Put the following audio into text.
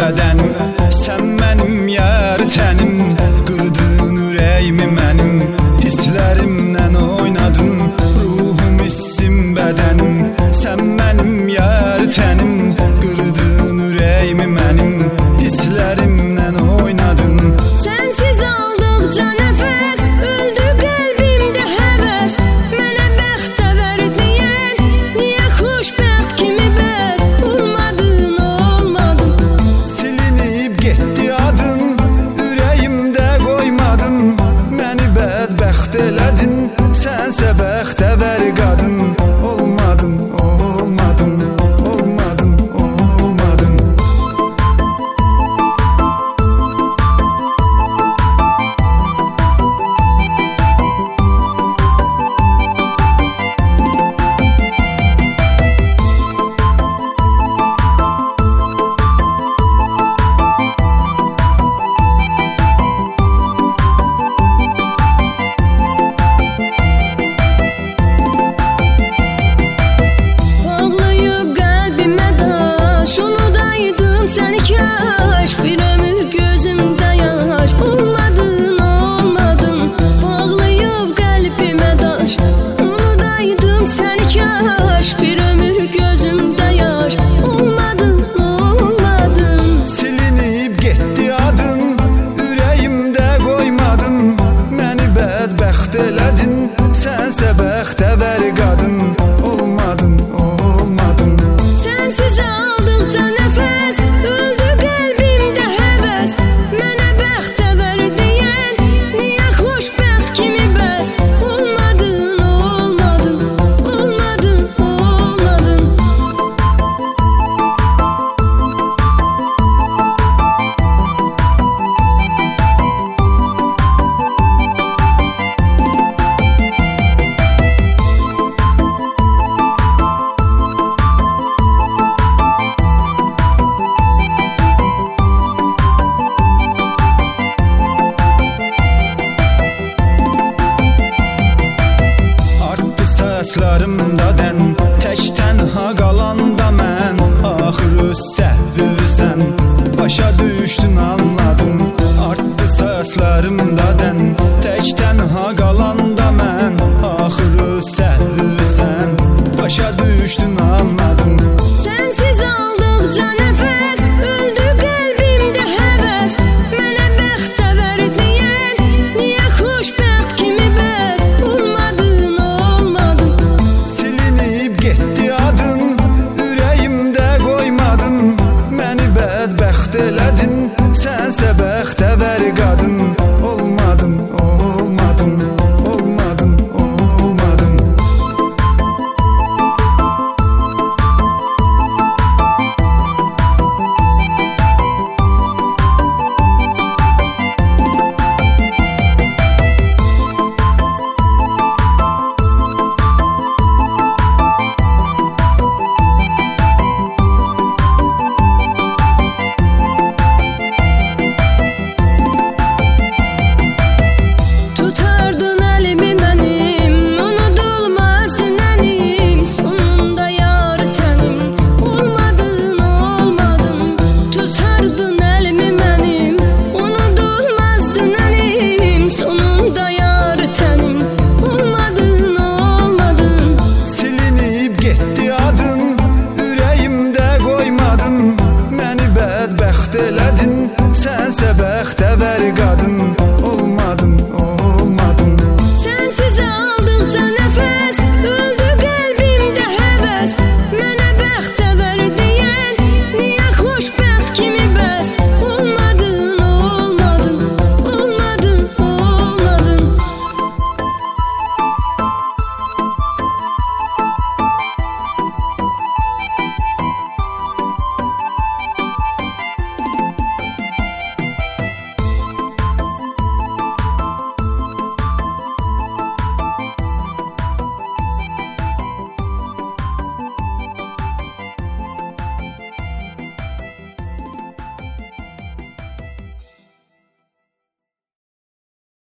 bədənim, sən mənim yar tənim. Qırdın ürəyimi mənim, hisslərimlə oynadın. Ruhum, hissim, bədənim, sən mənim yar tənim. Qırdın ürəyimi mənim, hisslərimlə oynadın. Sənsiz aldıqca nəfəs, öldü qəlbimdə həvəs. Mənə bəxtəvər deyən, niyə xoşbəxt kimi bəs? Olmadın, olmadın. Silinib getdi adın, ürəyimdə qoymadın. Məni bədbəxt elədin, sənsə bəxtəvər qadın. Olmadın, olmadın, olmadın, olmadın. Səni kaş bir ömür gözümdə yaş. Olmadın, olmadın. Bağlayıb qəlbimə daş. Unudaydım səni kaş bir ömür gözümdə yaş. Olmadın, olmadın. Silinib getdi adın, ürəyimdə qoymadın. Məni bədbəxt elədin, sənsə bəxtəvər qadın. Olmadın, olmadın. Sənsiz aldıqca nəfəs, öldü qəlbimdə həvəs. Mənə bəxtəvər deyən, niyə xoşbəxt kimi bəs? Olmadın, olmadın, olmadın, olmadın. Saçlarımda dən, tək tənha qalanda mən. Axırı səhvsən, başa düşdün, anladın. Artdı saçlarımda dən, tək tənha qalanda mən. Axırı səhvsən, başa düşdün.